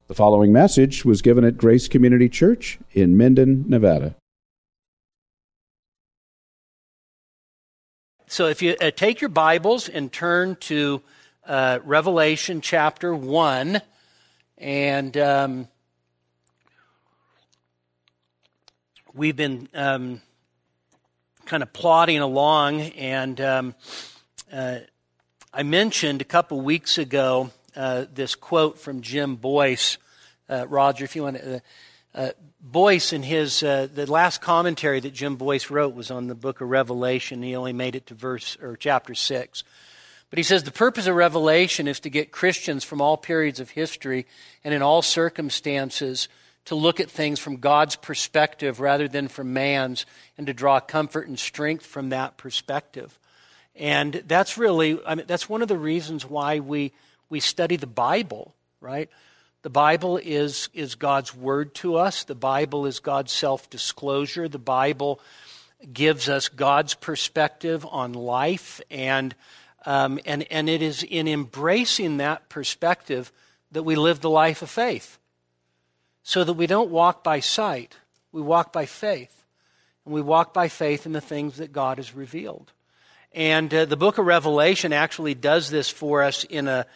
The following message was given at Grace Community Church in Minden, Nevada. So if you take your Bibles and turn to Revelation chapter 1, and we've been kind of plodding along, and I mentioned a couple weeks ago this quote from Jim Boyce. Roger, if you want to... Boyce, in his the last commentary that Jim Boyce wrote was on the book of Revelation. He only made it to chapter 6. But he says, the purpose of Revelation is to get Christians from all periods of history and in all circumstances to look at things from God's perspective rather than from man's, and to draw comfort and strength from that perspective. And that's really, that's one of the reasons why we study the Bible, right? The Bible is God's word to us. The Bible is God's self-disclosure. The Bible gives us God's perspective on life, and it is in embracing that perspective that we live the life of faith, so that we don't walk by sight. We walk by faith, and we walk by faith in the things that God has revealed. And the book of Revelation actually does this for us in a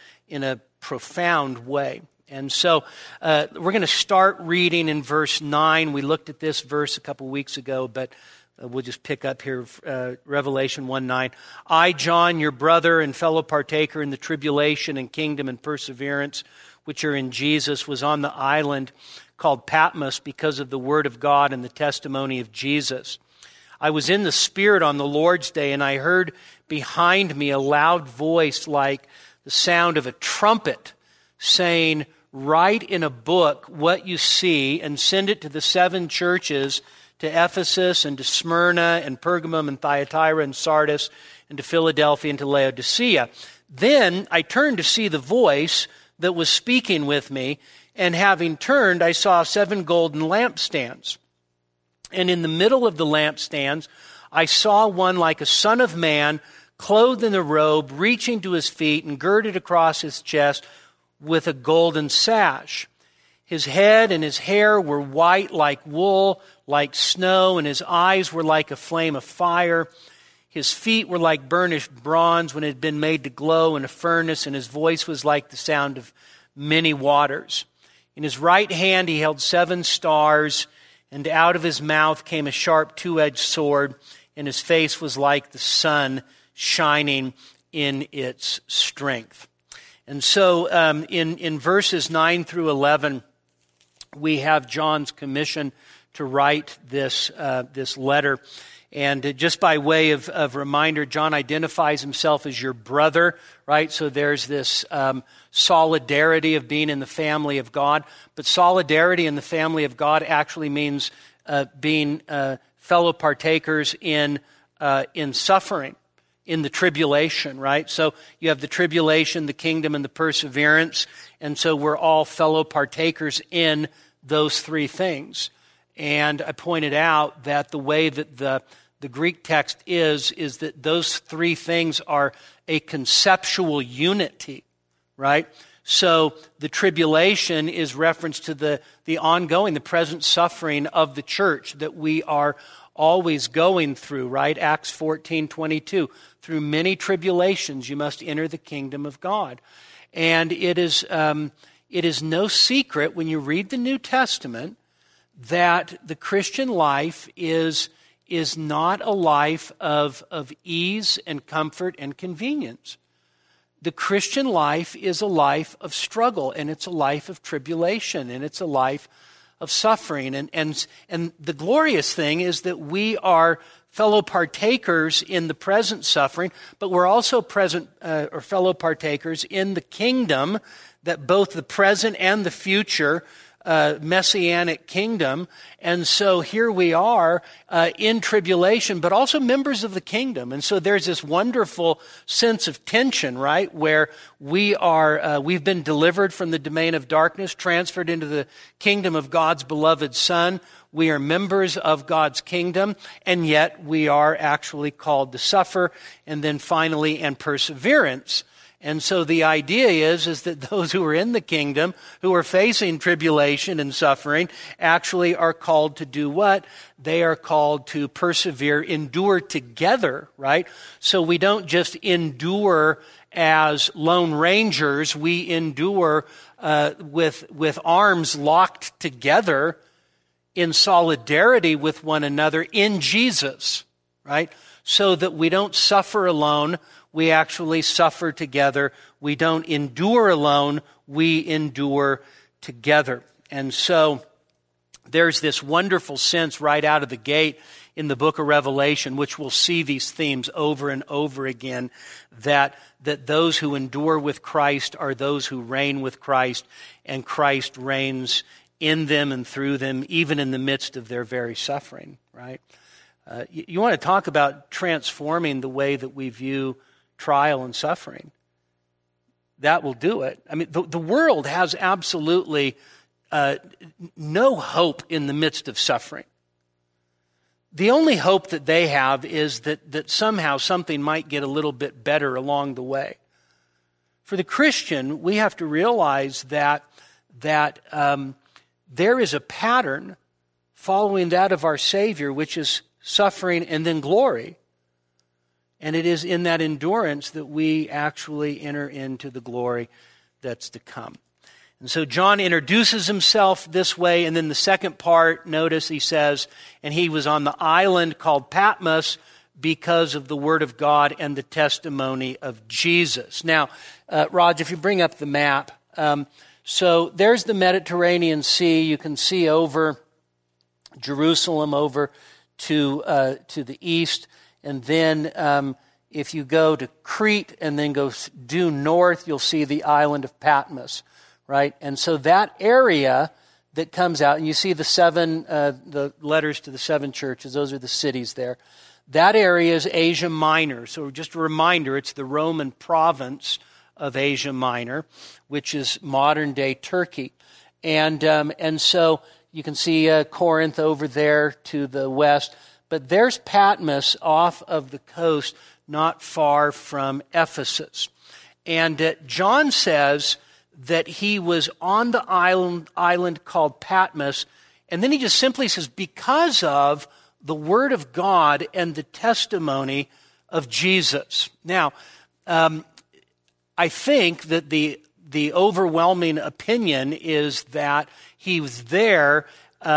profound way. And so we're going to start reading in verse 9. We looked at this verse a couple weeks ago, but we'll just pick up here, Revelation 1:9. I, John, your brother and fellow partaker in the tribulation and kingdom and perseverance which are in Jesus, was on the island called Patmos because of the word of God and the testimony of Jesus. I was in the Spirit on the Lord's day, and I heard behind me a loud voice like the sound of a trumpet, saying, write in a book what you see and send it to the 7 churches, to Ephesus and to Smyrna and Pergamum and Thyatira and Sardis and to Philadelphia and to Laodicea. Then I turned to see the voice that was speaking with me, and having turned, I saw 7 golden lampstands. And in the middle of the lampstands, I saw one like a son of man, clothed in a robe, reaching to his feet and girded across his chest with a golden sash. His head and his hair were white like wool, like snow, and his eyes were like a flame of fire. His feet were like burnished bronze when it had been made to glow in a furnace, and his voice was like the sound of many waters. In his right hand he held 7 stars, and out of his mouth came a sharp 2-edged sword, and his face was like the sun shining in its strength. And so in verses 9 through 11, we have John's commission to write this letter. And just by way of reminder, John identifies himself as your brother, right? So there's this solidarity of being in the family of God. But solidarity in the family of God actually means being fellow partakers in suffering, in the tribulation, right? So you have the tribulation, the kingdom, and the perseverance. And so we're all fellow partakers in those 3 things. And I pointed out that the way that the Greek text is that those 3 things are a conceptual unity, right? So the tribulation is reference to the ongoing, the present suffering of the church that we are always going through, right? Acts 14:22. Through many tribulations you must enter the kingdom of God. And it is no secret when you read the New Testament that the Christian life is not a life of ease and comfort and convenience. The Christian life is a life of struggle, and it's a life of tribulation, and it's a life of suffering. And the glorious thing is that we are fellow partakers in the present suffering, but we're also fellow partakers in the kingdom, that both the present and the future messianic kingdom. And so here we are in tribulation, but also members of the kingdom. And so there's this wonderful sense of tension, right? Where we've been delivered from the domain of darkness, transferred into the kingdom of God's beloved Son. We are members of God's kingdom, and yet we are actually called to suffer. And then finally, and perseverance. And so the idea is that those who are in the kingdom, who are facing tribulation and suffering, actually are called to do what? They are called to persevere, endure together, right? So we don't just endure as lone rangers. We endure with arms locked together in solidarity with one another in Jesus, right? So that we don't suffer alone. We actually suffer together. We don't endure alone. We endure together. And so there's this wonderful sense right out of the gate in the book of Revelation, which we'll see these themes over and over again, that those who endure with Christ are those who reign with Christ, and Christ reigns in them and through them, even in the midst of their very suffering, right? You want to talk about transforming the way that we view trial and suffering. That will do it. I mean, the world has absolutely no hope in the midst of suffering. The only hope that they have is that somehow something might get a little bit better along the way. For the Christian, we have to realize that there is a pattern following that of our Savior, which is suffering and then glory. And it is in that endurance that we actually enter into the glory that's to come. And so John introduces himself this way, and then the second part, notice he says, and he was on the island called Patmos because of the word of God and the testimony of Jesus. Now, Raj, if you bring up the map, so there's the Mediterranean Sea. You can see over Jerusalem over to the east. And then if you go to Crete and then go due north, you'll see the island of Patmos, right? And so that area that comes out, and you see the letters to the 7 churches, those are the cities there. That area is Asia Minor. So just a reminder, it's the Roman province of Asia Minor, which is modern-day Turkey. And so you can see Corinth over there to the west. But there's Patmos off of the coast, not far from Ephesus. And John says that he was on the island called Patmos, and then he just simply says, because of the Word of God and the testimony of Jesus. Now, I think that the overwhelming opinion is that he was there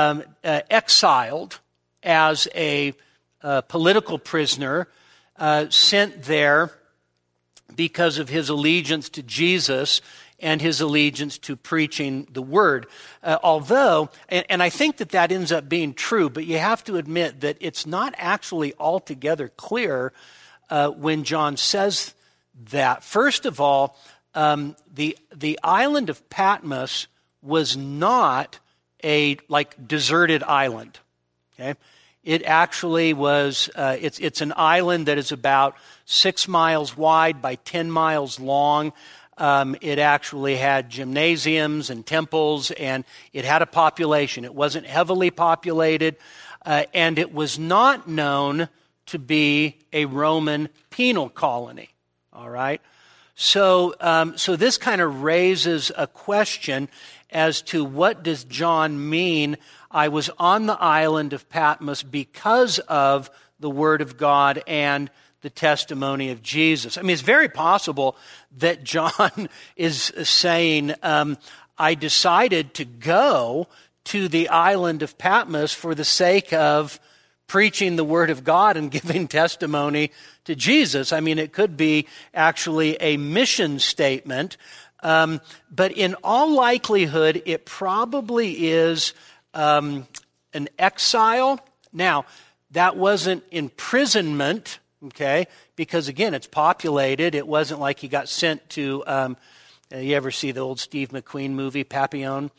exiled as a political prisoner, sent there because of his allegiance to Jesus and his allegiance to preaching the word. Although, and I think that ends up being true, but you have to admit that it's not actually altogether clear when John says that. First of all, the island of Patmos was not a deserted island. Okay, it actually was. It's an island that is about 6 miles wide by 10 miles long. It actually had gymnasiums and temples, and it had a population. It wasn't heavily populated, and it was not known to be a Roman penal colony. All right, so this kind of raises a question as to what does John mean? I was on the island of Patmos because of the Word of God and the testimony of Jesus. I mean, it's very possible that John is saying, I decided to go to the island of Patmos for the sake of preaching the Word of God and giving testimony to Jesus. I mean, it could be actually a mission statement, but in all likelihood, it probably is an exile. Now, that wasn't imprisonment, okay, because again, it's populated. It wasn't like he got sent to, you ever see the old Steve McQueen movie, Papillon?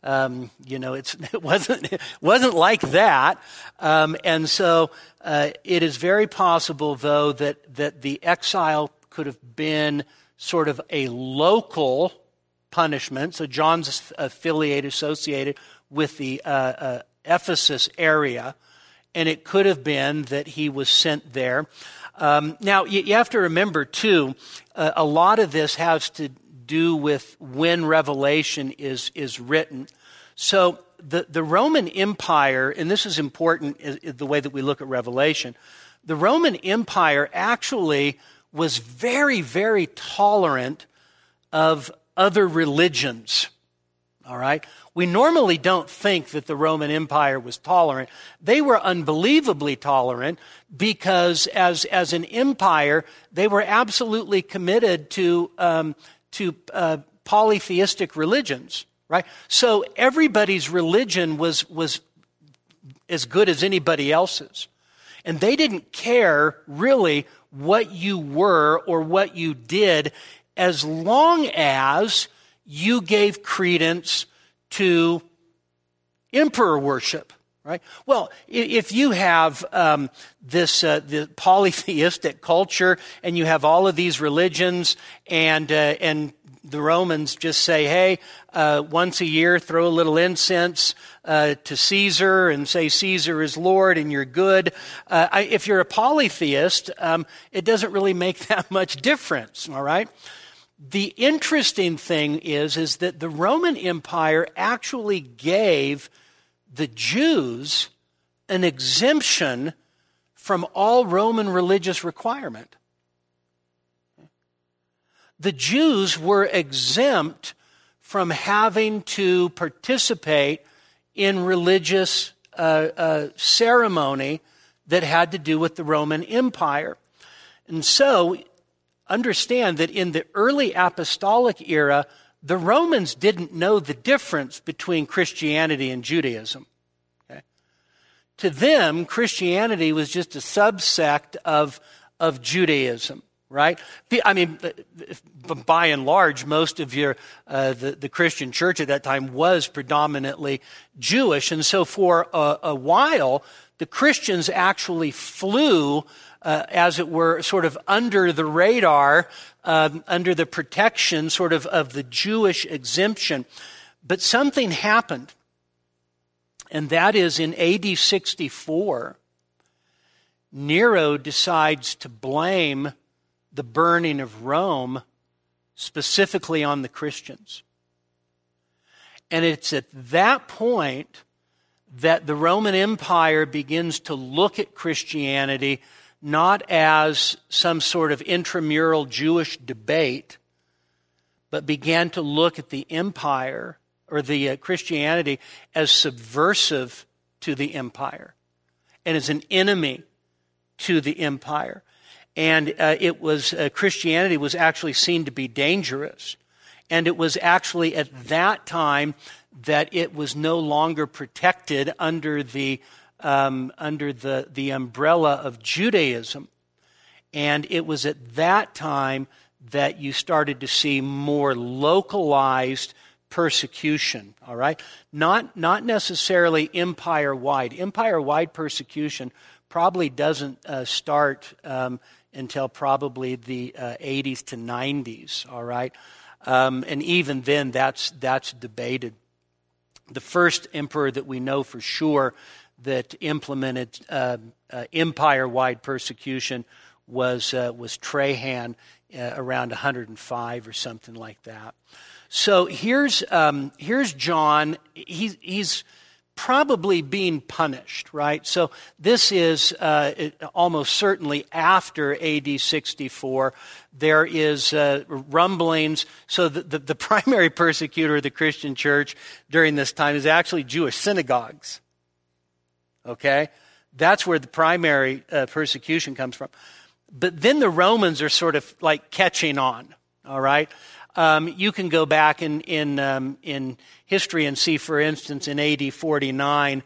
It wasn't like that. And so it is very possible, though, that the exile could have been sort of a local punishment. So John's associated with the Ephesus area, and it could have been that he was sent there. Now, you have to remember, too, a lot of this has to do with when Revelation is written. So the Roman Empire, and this is important the way that we look at Revelation, the Roman Empire actually was very, very tolerant of other religions. All right? We normally don't think that the Roman Empire was tolerant. They were unbelievably tolerant because as an empire, they were absolutely committed to polytheistic religions, right? So everybody's religion was as good as anybody else's. And they didn't care really what you were or what you did as long as you gave credence to emperor worship, right? Well, if you have the polytheistic culture and you have all of these religions and the Romans just say, hey, once a year, throw a little incense to Caesar and say Caesar is Lord and you're good. If you're a polytheist, it doesn't really make that much difference, all right? The interesting thing is that the Roman Empire actually gave the Jews an exemption from all Roman religious requirement. The Jews were exempt from having to participate in religious ceremony that had to do with the Roman Empire. And so, understand that in the early apostolic era, the Romans didn't know the difference between Christianity and Judaism. Okay? To them, Christianity was just a subsect of Judaism. Right? I mean, by and large, most of the Christian church at that time was predominantly Jewish. And so for a while, the Christians actually flew, as it were, sort of under the radar, under the protection sort of the Jewish exemption. But something happened. And that is in AD 64, Nero decides to blame the burning of Rome specifically on the Christians. And it's at that point that the Roman Empire begins to look at Christianity not as some sort of intramural Jewish debate, but began to look at the empire or the Christianity as subversive to the empire and as an enemy to the empire. And Christianity was actually seen to be dangerous. And it was actually at that time that it was no longer protected under the umbrella of Judaism. And it was at that time that you started to see more localized persecution, all right? Not necessarily empire-wide. Empire-wide persecution probably doesn't start until probably the 80s to 90s, all right? And even then, that's debated. The first emperor that we know for sure that implemented empire-wide persecution was Trajan around 105 or something like that. So here's John. He's probably being punished, right? So this is almost certainly after AD 64. There is rumblings. So the primary persecutor of the Christian church during this time is actually Jewish synagogues. Okay? That's where the primary persecution comes from. But then the Romans are sort of like catching on, all right? You can go back in history and see, for instance, in AD 49,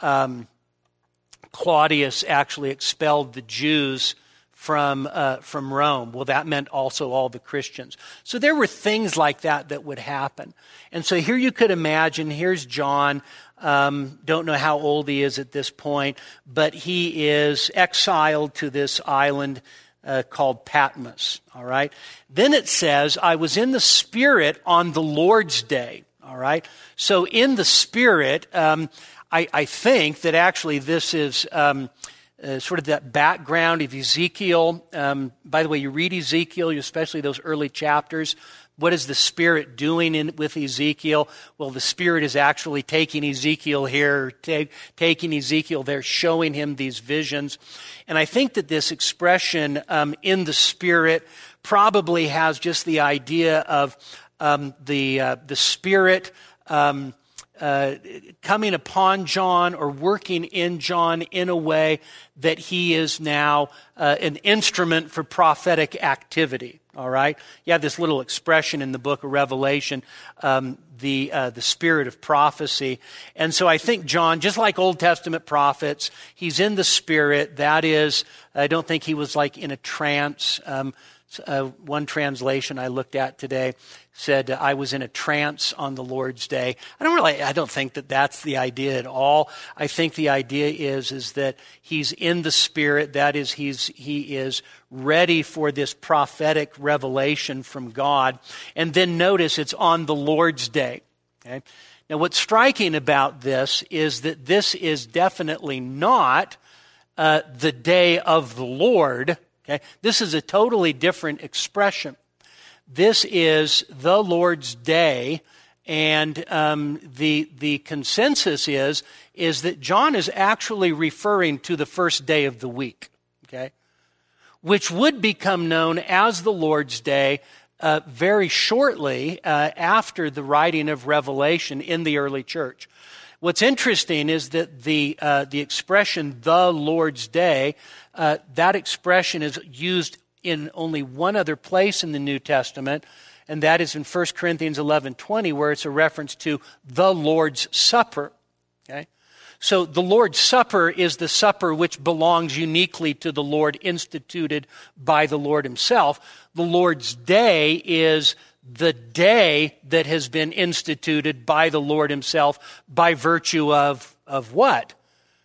Claudius actually expelled the Jews from Rome. Well, that meant also all the Christians. So there were things like that would happen. And so here you could imagine, here's John, don't know how old he is at this point, but he is exiled to this island called Patmos, all right? Then it says, I was in the Spirit on the Lord's day, all right? So in the Spirit, I think that actually this is sort of that background of Ezekiel. By the way, you read Ezekiel, especially those early chapters. What is the Spirit doing with Ezekiel? Well, the Spirit is actually taking Ezekiel here, taking Ezekiel there, showing him these visions. And I think that this expression, in the Spirit, probably has just the idea of the Spirit coming upon John or working in John in a way that he is now an instrument for prophetic activity. All right? You have this little expression in the book of Revelation, the spirit of prophecy. And so I think John, just like Old Testament prophets, he's in the Spirit. That is, I don't think he was like in a trance. One translation I looked at today said, I was in a trance on the Lord's day. I don't think that that's the idea at all. I think the idea is that he's in the Spirit. That is, he is ready for this prophetic revelation from God. And then notice it's on the Lord's day. Okay? Now, what's striking about this is that this is definitely not the day of the Lord. Okay? This is a totally different expression. This is the Lord's day, and the consensus is that John is actually referring to the first day of the week, okay, which would become known as the Lord's Day very shortly after the writing of Revelation in the early church. What's interesting is that the expression "the Lord's Day," that expression is used in only one other place in the New Testament, and that is in 1 Corinthians 11:20, where it's a reference to the Lord's Supper. Okay? So the Lord's Supper is the supper which belongs uniquely to the Lord, instituted by the Lord himself. The Lord's Day is the day that has been instituted by the Lord himself by virtue of what?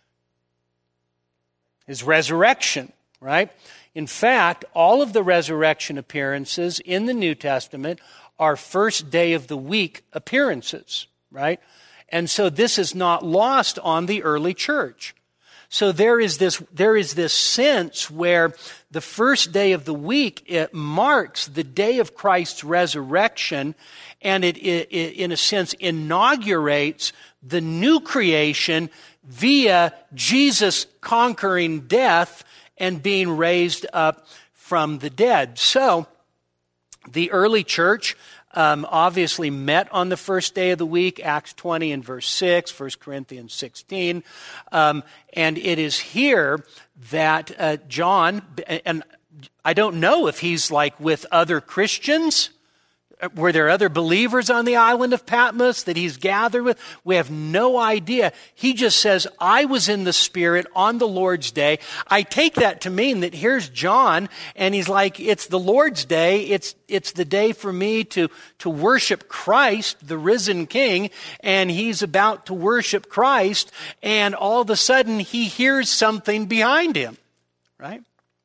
His resurrection, right? In fact, all of the resurrection appearances in the New Testament are first day of the week appearances, right? And so this is not lost on the early church. So there is this sense where the first day of the week, it marks the day of Christ's resurrection, and it in a sense inaugurates the new creation via Jesus conquering death and being raised up from the dead. So the early church obviously met on the first day of the week, Acts 20 and verse 6, 1 Corinthians 16. And it is here that John, and I don't know if he's like with other Christians. Were there other believers on the island of Patmos that he's gathered with? We have no idea. He just says, I was in the Spirit on the Lord's day. I take that to mean that here's John, and he's like, it's the Lord's day. It's the day for me to worship Christ, the risen King, and he's about to worship Christ, and all of a sudden he hears something behind him, right?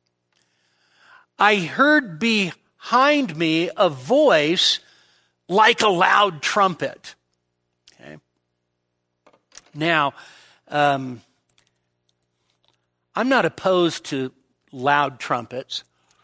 I heard behind me a voice like a loud trumpet. Okay. Now, I'm not opposed to loud trumpets,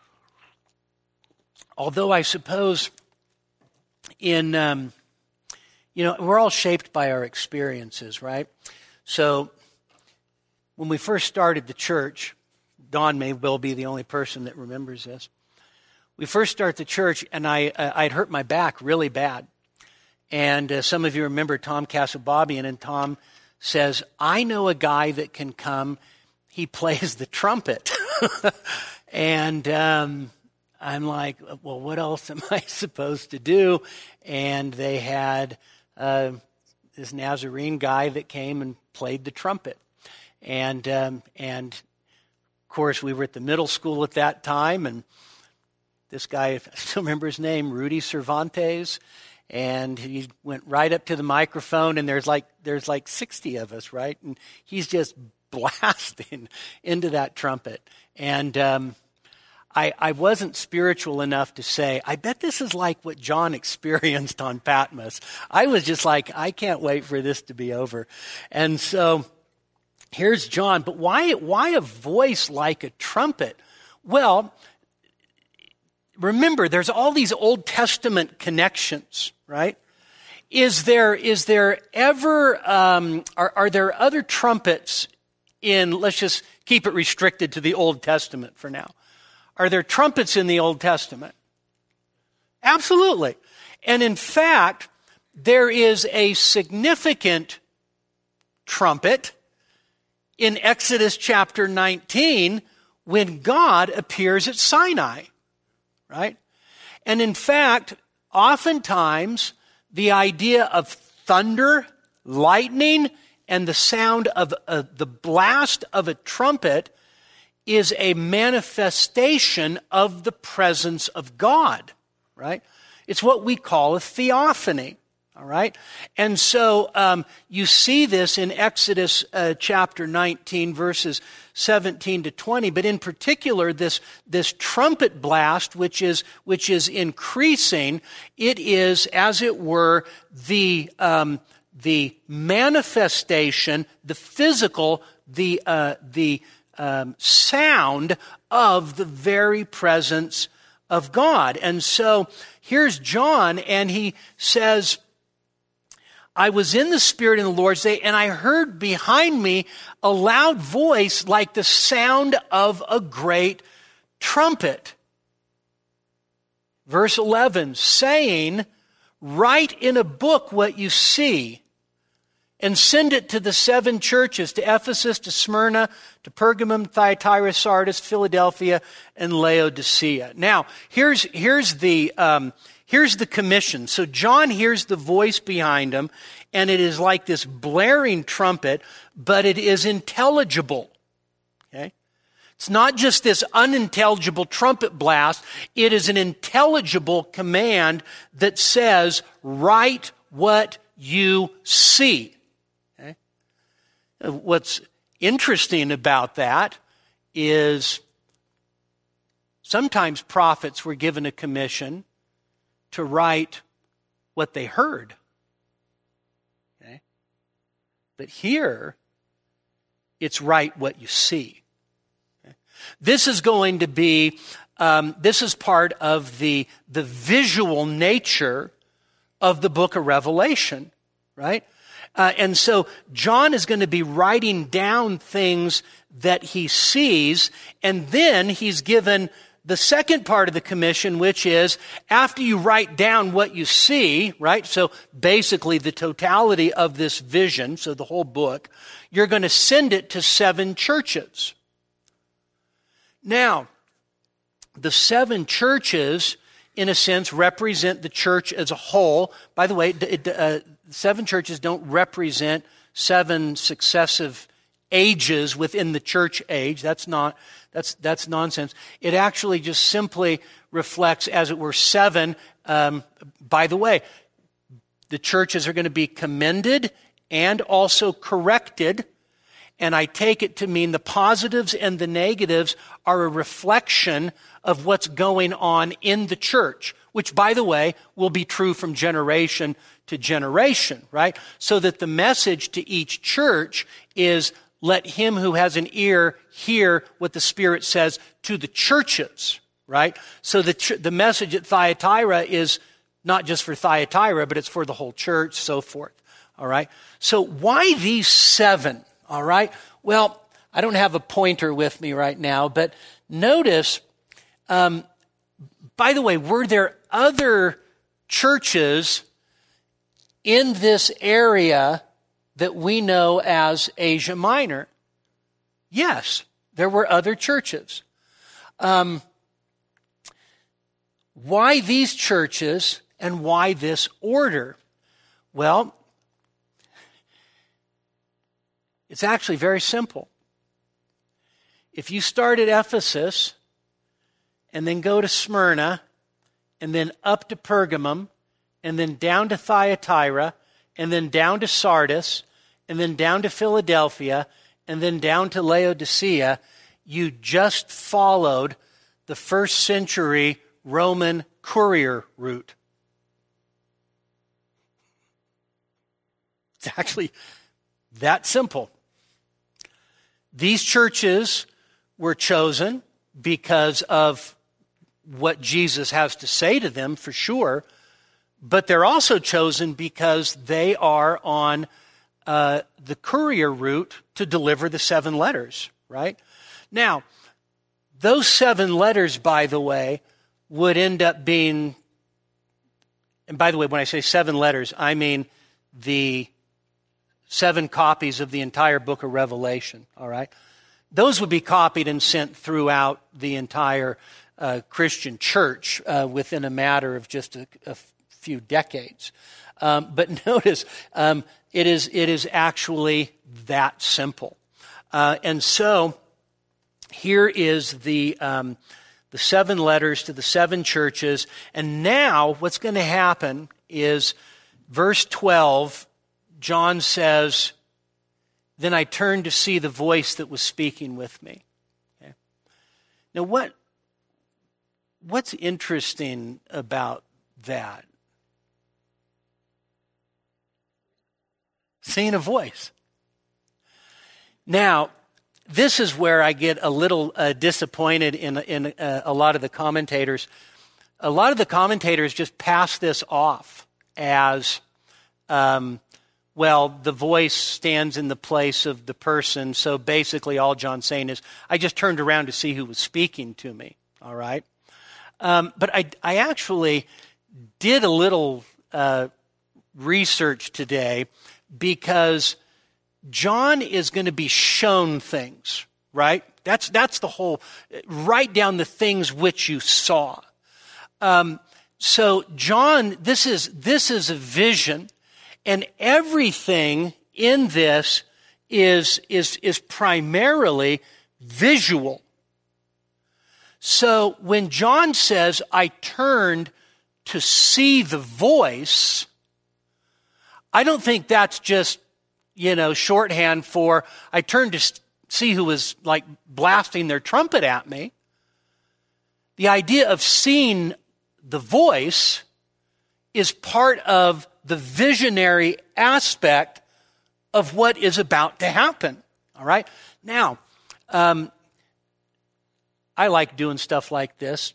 although I suppose we're all shaped by our experiences, right? So when we first started the church, Don may well be the only person that remembers this. We first start the church, and I'd hurt my back really bad. And some of you remember Tom Casababian, and Tom says, I know a guy that can come. He plays the trumpet. And I'm like, well, what else am I supposed to do? And they had this Nazarene guy that came and played the trumpet. And of course, we were at the middle school at that time, and this guy, I still remember his name, Rudy Cervantes, and he went right up to the microphone, and there's like 60 of us, right? And he's just blasting into that trumpet. And I wasn't spiritual enough to say, I bet this is like what John experienced on Patmos. I was just like, I can't wait for this to be over. And so here's John. But why a voice like a trumpet? Well, remember, there's all these Old Testament connections, right? Is there ever, are there other trumpets in, let's just keep it restricted to the Old Testament for now. Are there trumpets in the Old Testament? Absolutely. And in fact, there is a significant trumpet in Exodus chapter 19 when God appears at Sinai, right? And in fact, oftentimes, the idea of thunder, lightning, and the sound of the blast of a trumpet is a manifestation of the presence of God, right? It's what we call a theophany, all right? And so you see this in Exodus chapter 19, verses 17 to 20, but in particular, this trumpet blast, which is increasing, it is, as it were, the manifestation, the physical, the sound of the very presence of God. And so here's John, and he says, I was in the Spirit in the Lord's day, and I heard behind me a loud voice like the sound of a great trumpet. Verse 11, saying, write in a book what you see, and send it to the 7 churches, to Ephesus, to Smyrna, to Pergamum, Thyatira, Sardis, Philadelphia, and Laodicea. Now, here's the commission. So John hears the voice behind him, and it is like this blaring trumpet, but it is intelligible. Okay? It's not just this unintelligible trumpet blast. It is an intelligible command that says, write what you see. Okay? What's interesting about that is sometimes prophets were given a commission to write what they heard. Okay? But here, it's write what you see. Okay? This is going to be, this is part of the visual nature of the book of Revelation, right? And so John is going to be writing down things that he sees, and then he's given the second part of the commission, which is after you write down what you see, right? So basically the totality of this vision, so the whole book, you're going to send it to 7 churches. Now, the 7 churches, in a sense, represent the church as a whole. By the way, 7 churches don't represent 7 successive ages within the church age. That's nonsense. It actually just simply reflects, as it were, 7. By the way, the churches are going to be commended and also corrected. And I take it to mean the positives and the negatives are a reflection of what's going on in the church, which, by the way, will be true from generation to generation, right? So that the message to each church is, let him who has an ear hear what the Spirit says to the churches, right? So the message at Thyatira is not just for Thyatira, but it's for the whole church, so forth, all right? So why these 7, all right? Well, I don't have a pointer with me right now, but notice, by the way, were there other churches in this area that we know as Asia Minor? Yes, there were other churches. Why these churches and why this order? Well, it's actually very simple. If you start at Ephesus and then go to Smyrna and then up to Pergamum and then down to Thyatira and then down to Sardis and then down to Philadelphia and then down to Laodicea, you just followed the 1st century Roman courier route. It's actually that simple. These churches were chosen because of what Jesus has to say to them, for sure, but they're also chosen because they are on the courier route to deliver the 7 letters, right? Now, those 7 letters, by the way, would end up being, and by the way, when I say 7 letters, I mean the 7 copies of the entire book of Revelation, all right? Those would be copied and sent throughout the entire Christian church within a matter of just a few decades. But notice, it is actually that simple. And so here is the 7 letters to the 7 churches. And now what's going to happen is verse 12, John says, "Then I turned to see the voice that was speaking with me." Okay. Now what's interesting about that? Seeing a voice. Now, this is where I get a little disappointed in a lot of the commentators. A lot of the commentators just pass this off as, well, the voice stands in the place of the person. So basically all John's saying is, I just turned around to see who was speaking to me. All right. But I actually did a little research today, because John is going to be shown things, right? That's the whole, write down the things which you saw. So John, this is a vision, and everything in this is primarily visual. So when John says, I turned to see the voice, I don't think that's just, shorthand for, I turned to see who was like blasting their trumpet at me. The idea of seeing the voice is part of the visionary aspect of what is about to happen. All right? Now, I like doing stuff like this.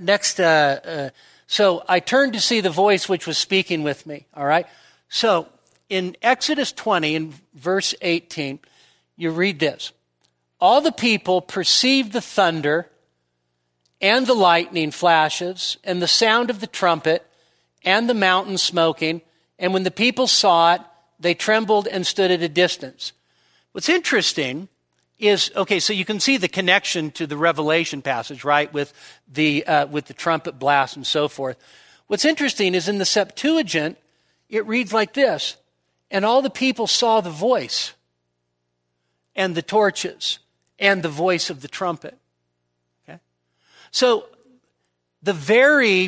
So I turned to see the voice which was speaking with me. All right? So in Exodus 20, in verse 18, you read this. All the people perceived the thunder and the lightning flashes and the sound of the trumpet and the mountain smoking. And when the people saw it, they trembled and stood at a distance. What's interesting is, okay, so you can see the connection to the Revelation passage, right, with the trumpet blast and so forth. What's interesting is in the Septuagint, it reads like this, and all the people saw the voice and the torches and the voice of the trumpet. Okay? So the very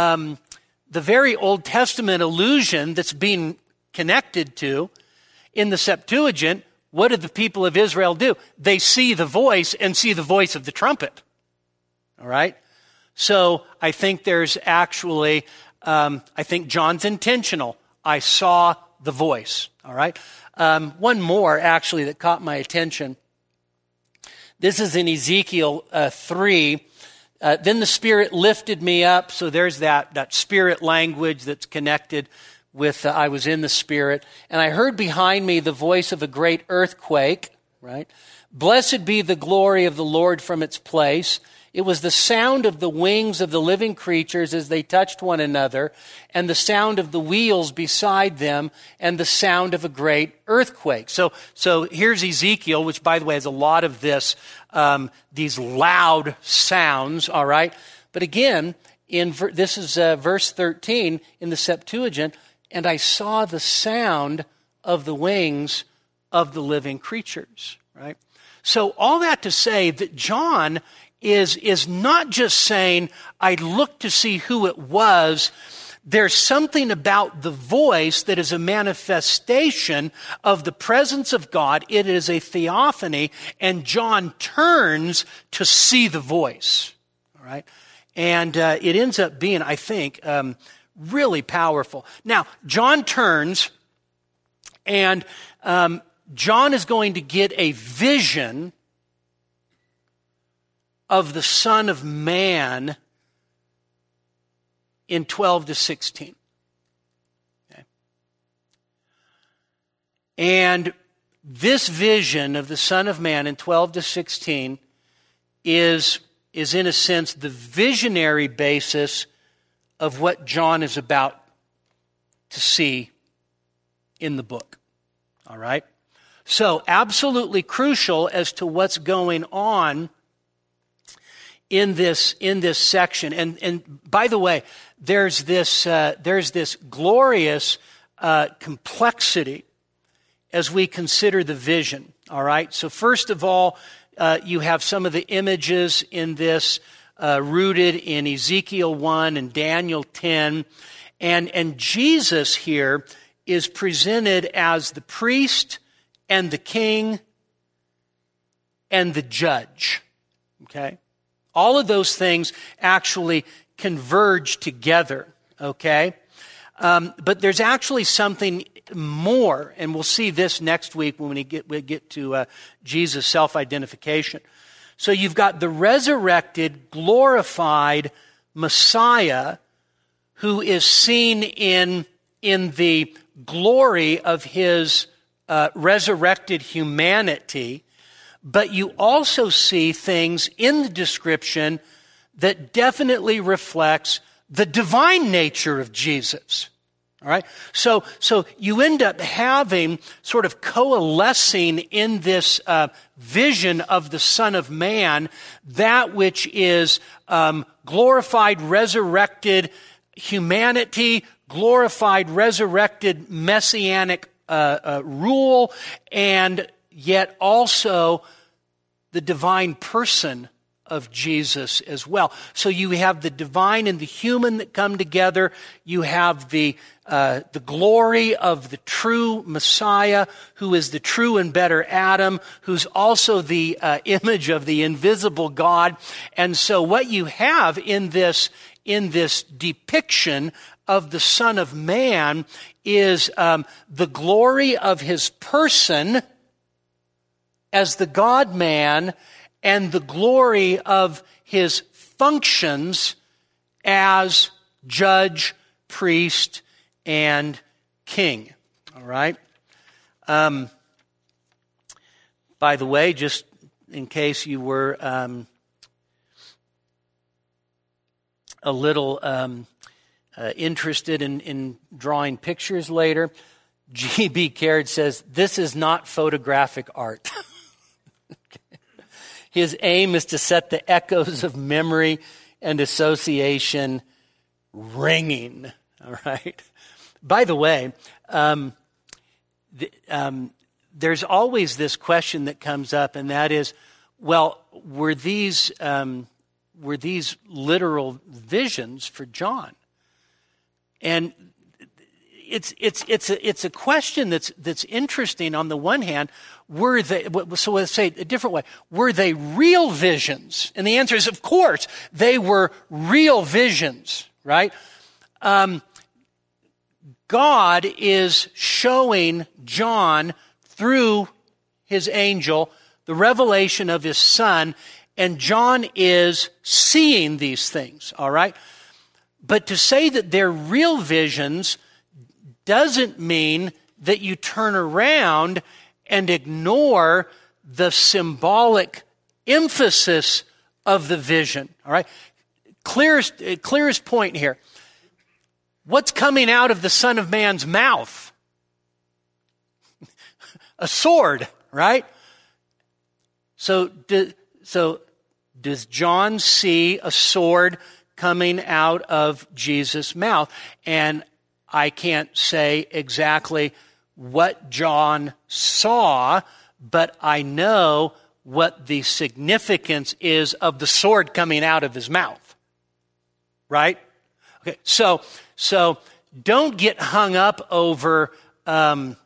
Old Testament allusion that's being connected to in the Septuagint, what did the people of Israel do? They see the voice and see the voice of the trumpet. All right? So I think there's actually, I think John's intentional. I saw the voice. All right? One more, actually, that caught my attention. This is in Ezekiel 3. Then the Spirit lifted me up. So there's that Spirit language that's connected with I was in the Spirit. And I heard behind me the voice of a great earthquake, right? Blessed be the glory of the Lord from its place. It was the sound of the wings of the living creatures as they touched one another, and the sound of the wheels beside them, and the sound of a great earthquake. So here's Ezekiel, which, by the way, has a lot of these loud sounds, all right? But again, this is verse 13 in the Septuagint, and I saw the sound of the wings of the living creatures, right? So all that to say that John is not just saying, I looked to see who it was. There's something about the voice that is a manifestation of the presence of God. It is a theophany, and John turns to see the voice. All right? And it ends up being, I think, really powerful. Now, John turns, and John is going to get a vision of the Son of Man in 12 to 16. Okay. And this vision of the Son of Man in 12 to 16 is in a sense the visionary basis of what John is about to see in the book. All right? So, absolutely crucial as to what's going on in this section. And by the way, there's this glorious complexity as we consider the vision. All right? So first of all, you have some of the images in this rooted in Ezekiel 1 and Daniel 10. And Jesus here is presented as the priest and the king and the judge. Okay? All of those things actually converge together. Okay? But there's actually something more, and we'll see this next week when we get to Jesus' self-identification. So you've got the resurrected, glorified Messiah who is seen in the glory of his resurrected humanity, but you also see things in the description that definitely reflects the divine nature of Jesus. All right? So you end up having sort of coalescing in this vision of the Son of Man, that which is glorified, resurrected humanity, glorified, resurrected messianic rule, and yet also the divine person of Jesus as well. So you have the divine and the human that come together. You have the glory of the true Messiah, who is the true and better Adam, who's also the image of the invisible God. And so what you have in this depiction of the Son of Man is the glory of his person as the God-man, and the glory of his functions as judge, priest, and king. All right? By the way, just in case you were a little interested in drawing pictures later, G.B. Caird says, this is not photographic art. His aim is to set the echoes of memory and association ringing. All right. By the way, there's always this question that comes up, and that is, well, were these literal visions for John? And it's a question that's interesting. On the one hand, were they, so let's say it a different way, were they real visions? And the answer is, of course, they were real visions, right? God is showing John through his angel the revelation of his Son, and John is seeing these things, all right? But to say that they're real visions doesn't mean that you turn around and ignore the symbolic emphasis of the vision. All right? Clearest point here. What's coming out of the Son of Man's mouth? A sword, right? So does John see a sword coming out of Jesus' mouth? And I can't say exactly what John saw, but I know what the significance is of the sword coming out of his mouth. Right? Okay, so don't get hung up over let's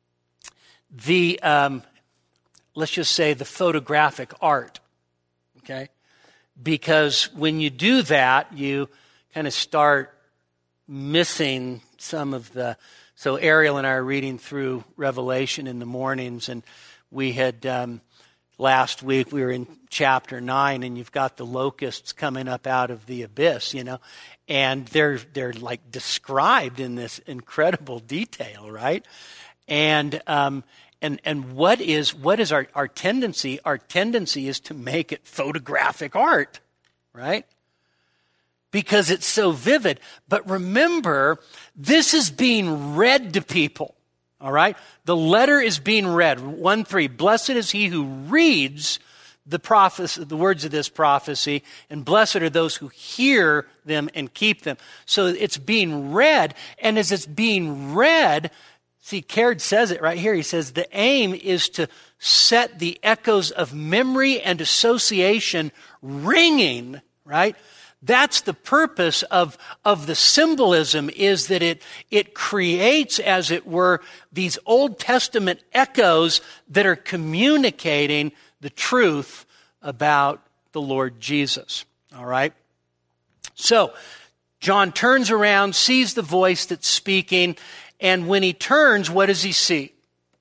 just say the photographic art. Okay? Because when you do that, you kind of start missing some of the So Ariel and I are reading through Revelation in the mornings, and we had last week we were in chapter 9, and you've got the locusts coming up out of the abyss, and they're like described in this incredible detail, right? And what is our tendency? Our tendency is to make it photographic art, right? Because it's so vivid. But remember, this is being read to people, all right? The letter is being read. 1:3, blessed is he who reads the words of this prophecy, and blessed are those who hear them and keep them. So it's being read, and as it's being read, see, Caird says it right here. He says the aim is to set the echoes of memory and association ringing, right? That's the purpose of the symbolism, is that it creates, as it were, these Old Testament echoes that are communicating the truth about the Lord Jesus. All right? So, John turns around, sees the voice that's speaking, and when he turns, what does he see?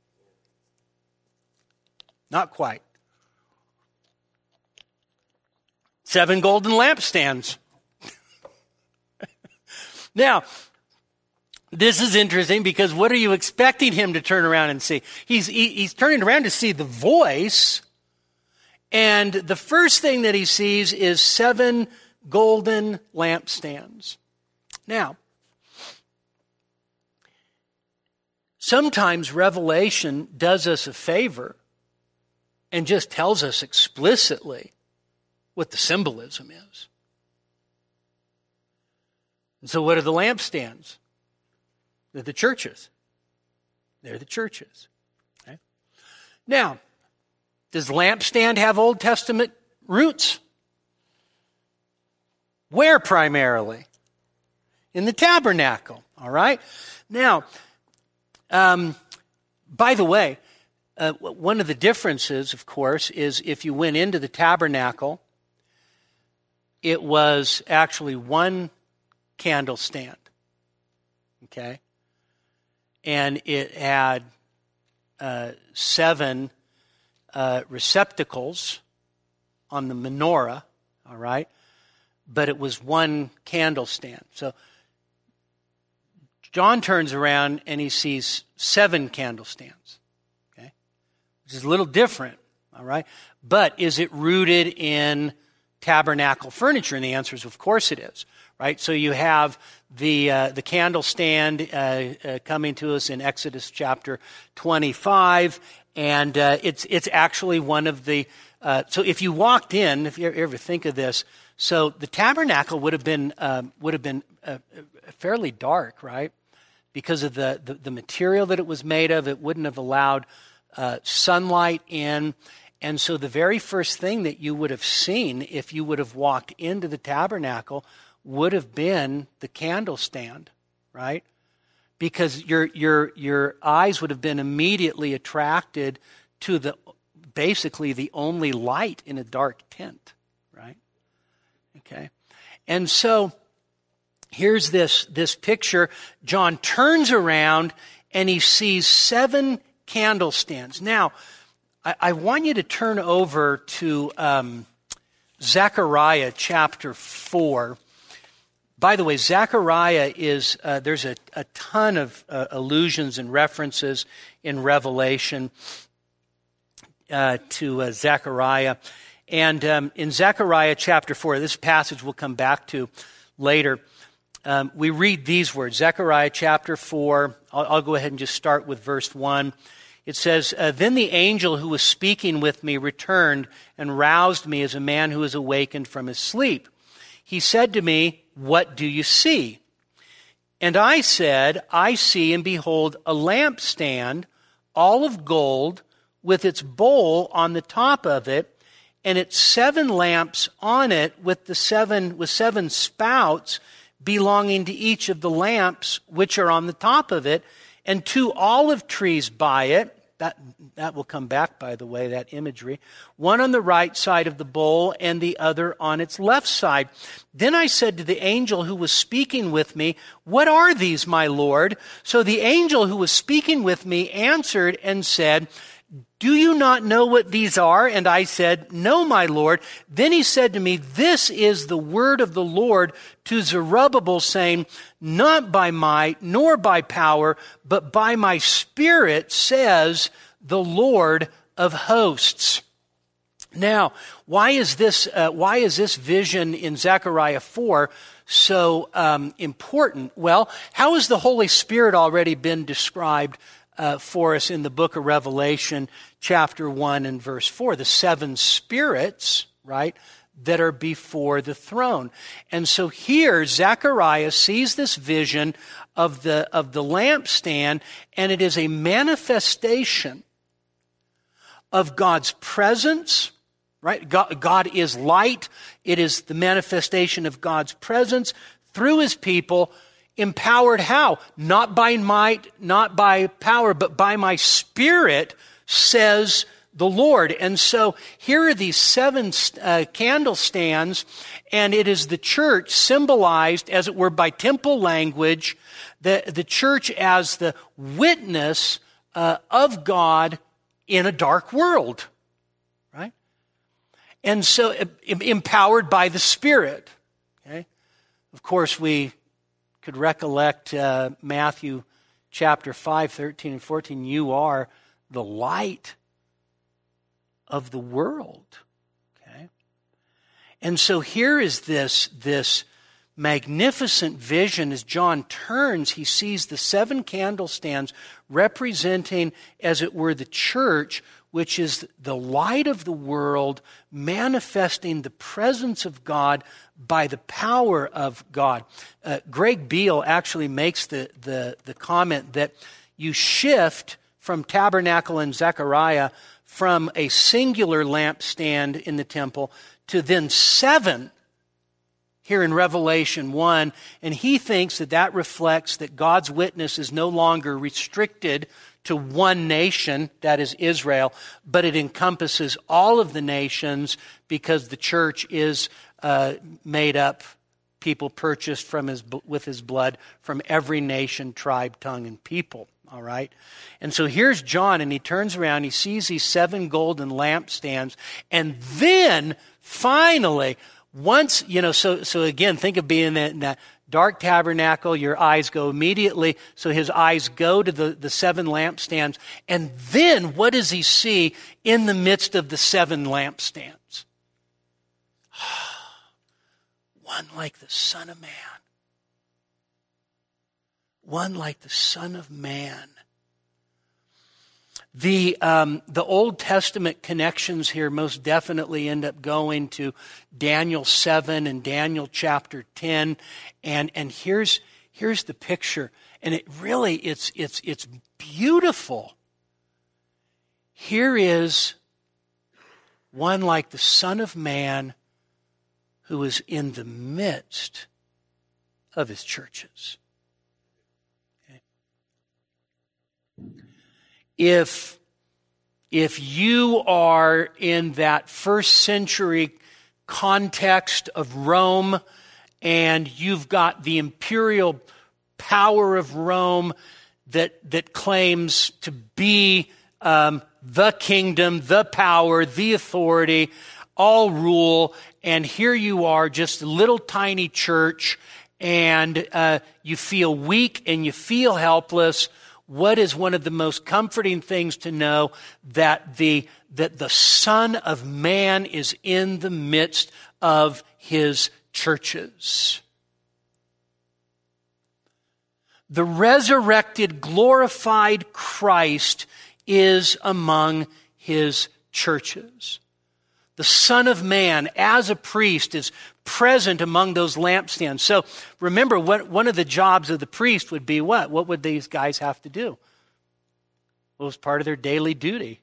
Not quite. 7 golden lampstands. Now, this is interesting because what are you expecting him to turn around and see? He's turning around to see the voice, and the first thing that he sees is 7 golden lampstands. Now, sometimes Revelation does us a favor and just tells us explicitly what the symbolism is. And so what are the lampstands? They're the churches. They're the churches. Okay? Now, does lampstand have Old Testament roots? Where primarily? In the tabernacle. All right? Now, by the way, one of the differences, of course, is if you went into the tabernacle, it was actually one candle stand, okay? And it had 7 receptacles on the menorah, all right? But it was one candle stand. So John turns around and he sees 7 candlestands, okay? Which is a little different, all right? But is it rooted in tabernacle furniture? And the answer is, of course it is, right? So you have the candle stand coming to us in Exodus chapter 25, and it's actually one of the. So if you walked in, if you ever think of this, so the tabernacle would have been fairly dark, right? Because of the material that it was made of, it wouldn't have allowed sunlight in. And so the very first thing that you would have seen if you would have walked into the tabernacle would have been the candle stand, right? Because your eyes would have been immediately attracted to basically the only light in a dark tent, right? Okay. And so here's this picture. John turns around and he sees 7 candlestands. Now, I want you to turn over to Zechariah chapter 4. By the way, Zechariah is, there's a ton of allusions and references in Revelation to Zechariah. And in Zechariah chapter 4, this passage we'll come back to later, we read these words. Zechariah chapter 4, I'll go ahead and just start with verse 1. It says, Then the angel who was speaking with me returned and roused me as a man who is awakened from his sleep. He said to me, What do you see? And I said, I see and behold a lampstand, all of gold, with its bowl on the top of it, and its 7 lamps on it with 7 spouts belonging to each of the lamps which are on the top of it, and 2 olive trees by it. That will come back, by the way, that imagery. One on the right side of the bowl and the other on its left side. Then I said to the angel who was speaking with me, "What are these, my Lord?" So the angel who was speaking with me answered and said, "Do you not know what these are?" And I said, "No, my Lord." Then he said to me, "This is the word of the Lord to Zerubbabel, saying, not by might nor by power, but by my Spirit, says the Lord of hosts." Now, why is this vision in Zechariah 4 so important? Well, how has the Holy Spirit already been described for us in the book of Revelation, chapter 1 and verse 4? The seven spirits, right, that are before the throne. And so here, Zechariah sees this vision of the lampstand, and it is a manifestation of God's presence, right? God is light. It is the manifestation of God's presence through his people, empowered how? Not by might, not by power, but by my Spirit, says the Lord. And so here are these seven candle stands, and it is the church symbolized, as it were, by temple language, the church as the witness of God in a dark world, right? And so empowered by the Spirit. Okay? Of course, we could recollect Matthew chapter 5, 13 and 14. You are the light of the world. Okay? And so here is this magnificent vision. As John turns, he sees the seven candlestands representing, as it were, the church, which is the light of the world, manifesting the presence of God by the power of God. Greg Beale actually makes the comment that you shift from tabernacle in Zechariah from a singular lampstand in the temple to then seven here in Revelation 1, and he thinks that reflects that God's witness is no longer restricted to one nation, that is Israel, but it encompasses all of the nations because the church is made up, people purchased with his blood from every nation, tribe, tongue, and people. All right? And so here's John, and he turns around, he sees these seven golden lampstands, and then finally, once, so again, think of being in that dark tabernacle, your eyes go immediately, so his eyes go to the seven lampstands, and then what does he see in the midst of the seven lampstands? One like the Son of Man. One like the Son of Man. The Old Testament connections here most definitely end up going to Daniel 7 and Daniel chapter 10, and here's the picture, and it really it's beautiful. Here is one like the Son of Man who is in the midst of his churches. If you are in that first century context of Rome and you've got the imperial power of Rome that claims to be the kingdom, the power, the authority, all rule, and here you are, just a little tiny church, and you feel weak and you feel helpless, what is one of the most comforting things to know? That the Son of Man is in the midst of his churches. The resurrected, glorified Christ is among his churches. The Son of Man, as a priest, is present among those lampstands. So remember, one of the jobs of the priest would be what? What would these guys have to do? Well, it was part of their daily duty.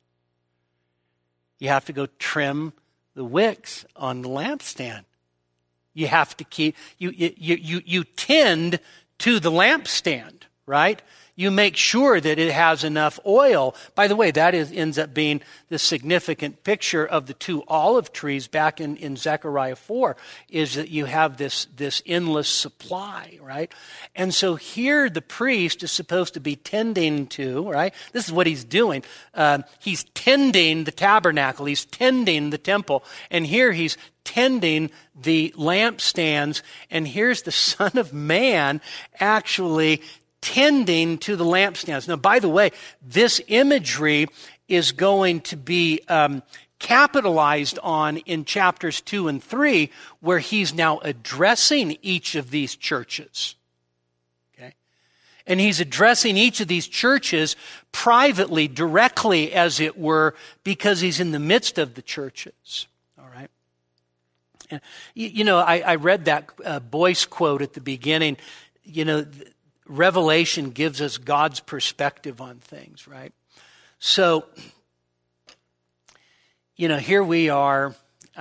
You have to go trim the wicks on the lampstand. You have to keep, you tend to the lampstand, right? You make sure that it has enough oil. By the way, that ends up being the significant picture of the two olive trees back in Zechariah 4, is that you have this endless supply, right? And so here the priest is supposed to be tending to, right? This is what he's doing. He's tending the tabernacle. He's tending the temple. And here he's tending the lampstands. And here's the Son of Man actually tending to the lampstands. Now, by the way, this imagery is going to be capitalized on in chapters 2 and 3, where he's now addressing each of these churches. Okay? And he's addressing each of these churches privately, directly, as it were, because he's in the midst of the churches. All right? And, I read that Boyce quote at the beginning. Revelation gives us God's perspective on things, right? So, here we are.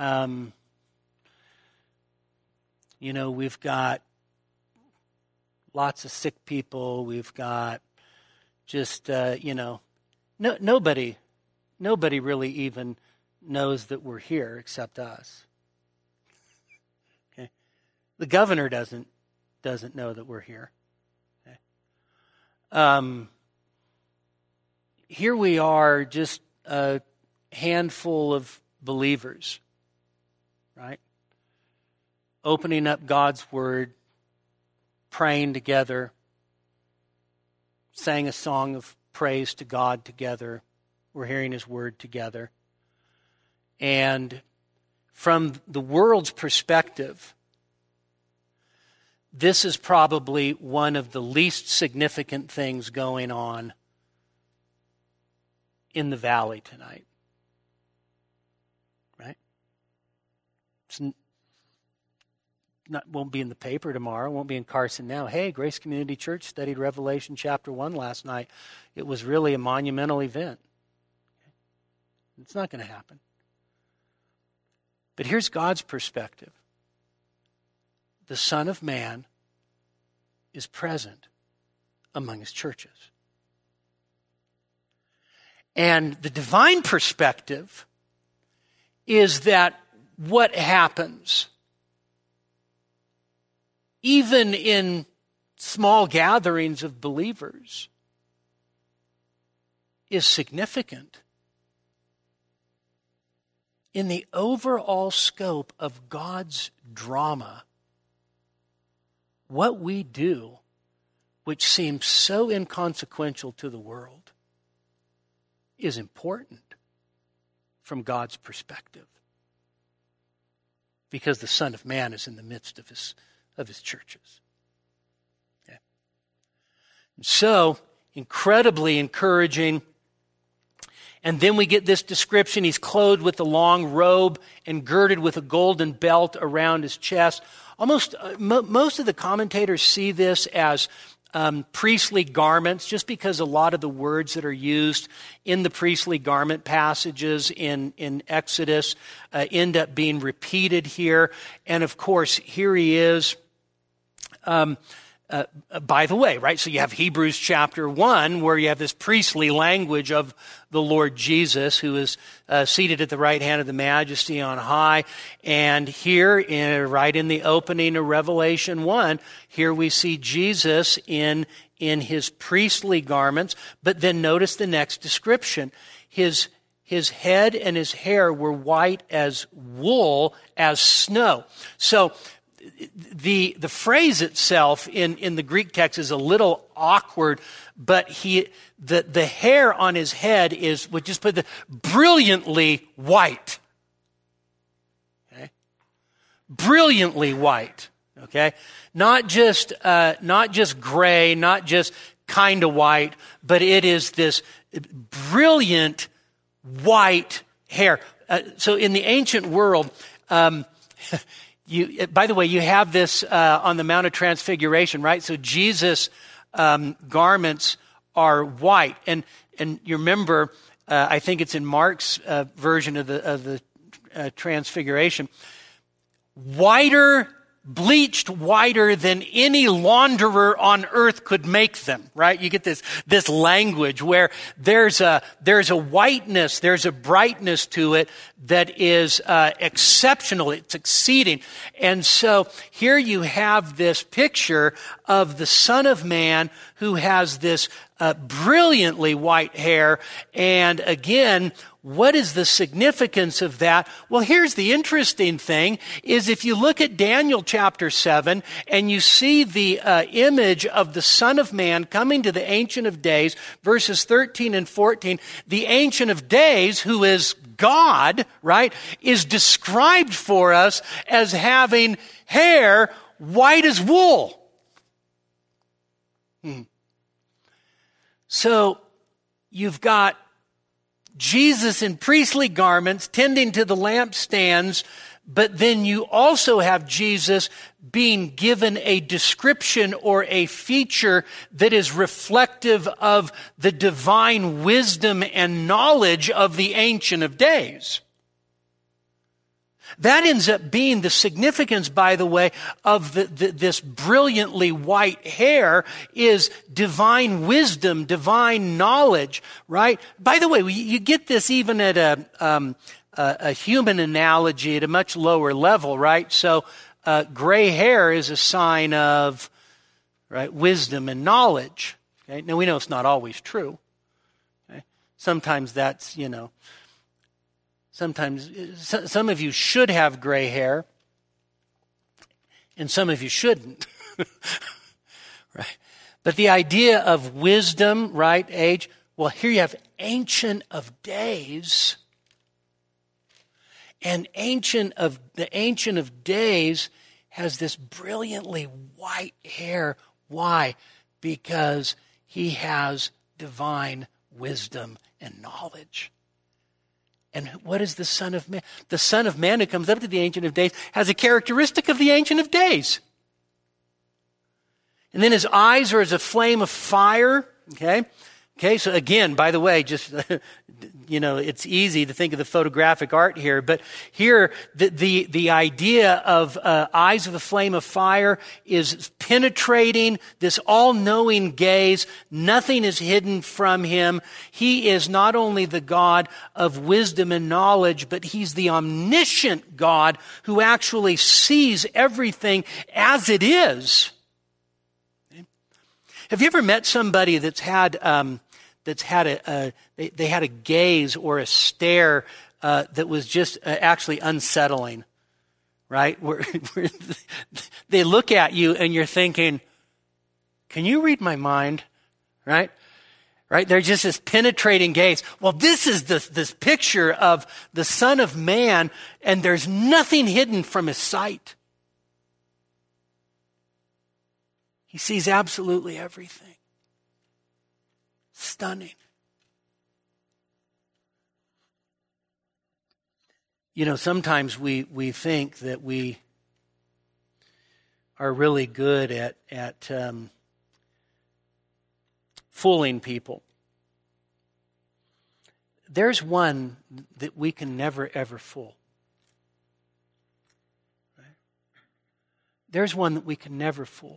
We've got lots of sick people. We've got just, nobody really even knows that we're here except us. Okay, the governor doesn't know that we're here. Here we are, just a handful of believers, right? Opening up God's Word, praying together, sang a song of praise to God together. We're hearing His Word together. And from the world's perspective, this is probably one of the least significant things going on in the valley tonight. Right? Won't be in the paper tomorrow, won't be in Carson Now. Hey, Grace Community Church studied Revelation chapter 1 last night. It was really a monumental event. It's not going to happen. But here's God's perspective. The Son of Man is present among His churches. And the divine perspective is that what happens, even in small gatherings of believers, is significant in the overall scope of God's drama. What we do, which seems so inconsequential to the world, is important from God's perspective, because the Son of Man is in the midst of his churches. Okay. And so, incredibly encouraging. And then we get this description. He's clothed with a long robe and girded with a golden belt around his chest. Most of the commentators see this as priestly garments, just because a lot of the words that are used in the priestly garment passages in Exodus end up being repeated here. And of course, here he is. By the way, right? So you have Hebrews chapter 1, where you have this priestly language of the Lord Jesus, who is seated at the right hand of the Majesty on high. And here, right in the opening of Revelation 1, here we see Jesus in his priestly garments. But then notice the next description. His head and his hair were white as wool, as snow. So the phrase itself in the Greek text is a little awkward, but the hair on his head would just put brilliantly white. Okay? Brilliantly white. Okay? Not just gray, not just kind of white, but it is this brilliant white hair. So in the ancient world, by the way, you have this on the Mount of Transfiguration, right? So Jesus' garments are white, and you remember, I think it's in Mark's version of the Transfiguration, whiter bleached whiter than any launderer on earth could make them, right? You get this language where there's a whiteness, there's a brightness to it that is exceptional. It's exceeding. And so here you have this picture of the Son of Man who has this brilliantly white hair. And again, what is the significance of that? Well, here's the interesting thing, is if you look at Daniel chapter 7 and you see the image of the Son of Man coming to the Ancient of Days, verses 13 and 14, the Ancient of Days, who is God, right, is described for us as having hair white as wool. So you've got Jesus in priestly garments tending to the lampstands, but then you also have Jesus being given a description or a feature that is reflective of the divine wisdom and knowledge of the Ancient of Days. That ends up being the significance, by the way, of this brilliantly white hair is divine wisdom, divine knowledge, right? By the way, you get this even at a human analogy at a much lower level, right? So gray hair is a sign of, right, wisdom and knowledge. Okay? Now, we know it's not always true. Okay? Sometimes that's, sometimes some of you should have gray hair, and some of you shouldn't. Right? But the idea of wisdom, right, age, well, here you have Ancient of Days. And the Ancient of Days has this brilliantly white hair. Why? Because he has divine wisdom and knowledge. And what is the Son of Man? The Son of Man who comes up to the Ancient of Days has a characteristic of the Ancient of Days. And then his eyes are as a flame of fire. Okay, so again, by the way, just, it's easy to think of the photographic art here, but here, the idea of eyes of a flame of fire is penetrating, this all-knowing gaze. Nothing is hidden from him. He is not only the God of wisdom and knowledge, but he's the omniscient God who actually sees everything as it is. Have you ever met somebody that's had they had a gaze or a stare that was just actually unsettling, right? Where they look at you and you're thinking, "Can you read my mind?" Right? Right? They're just this penetrating gaze. Well, this is this picture of the Son of Man, and there's nothing hidden from his sight. He sees absolutely everything. Stunning. Sometimes we think that we are really good at fooling people. There's one that we can never, ever fool. Right? There's one that we can never fool.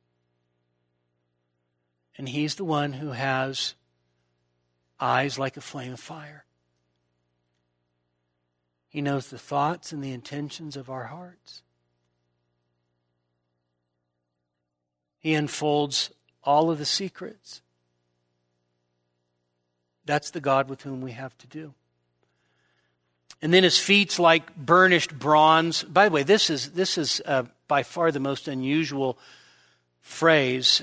And he's the one who has eyes like a flame of fire. He knows the thoughts and the intentions of our hearts. He unfolds all of the secrets. That's the God with whom we have to do. And then his feet's like burnished bronze. By the way, this is by far the most unusual phrase.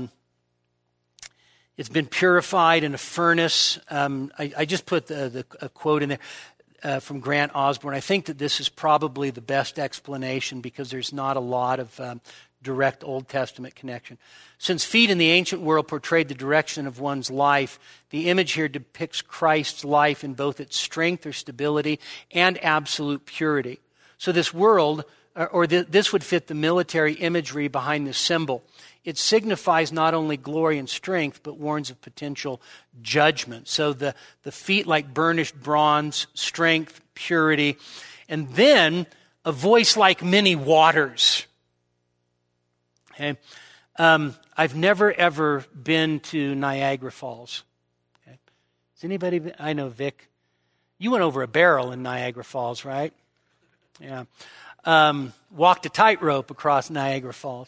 It's been purified in a furnace. I just put a quote in there from Grant Osborne. I think that this is probably the best explanation because there's not a lot of direct Old Testament connection. Since feet in the ancient world portrayed the direction of one's life, the image here depicts Christ's life in both its strength or stability and absolute purity. So this world, this would fit the military imagery behind this symbol. It signifies not only glory and strength, but warns of potential judgment. So the feet like burnished bronze, strength, purity, and then a voice like many waters. Okay. I've never ever been to Niagara Falls. Okay. Has anybody? I know Vic. You went over a barrel in Niagara Falls, right? Yeah. Walked a tightrope across Niagara Falls.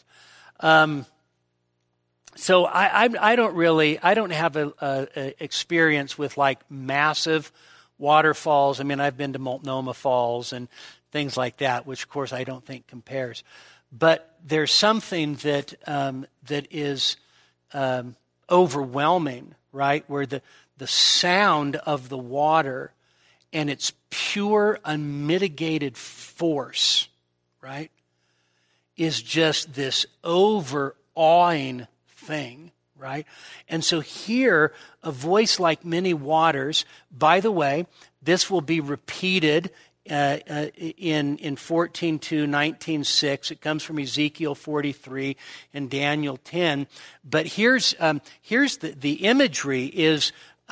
So I don't have a experience with like massive waterfalls. I mean, I've been to Multnomah Falls and things like that, which of course I don't think compares. But there's something that is overwhelming, right? Where the sound of the water and its pure, unmitigated force, right, is just this overawing thing, right? And so here, a voice like many waters. By the way, this will be repeated in 14:2, 19:6. It comes from Ezekiel 43 and Daniel 10. But here's the imagery is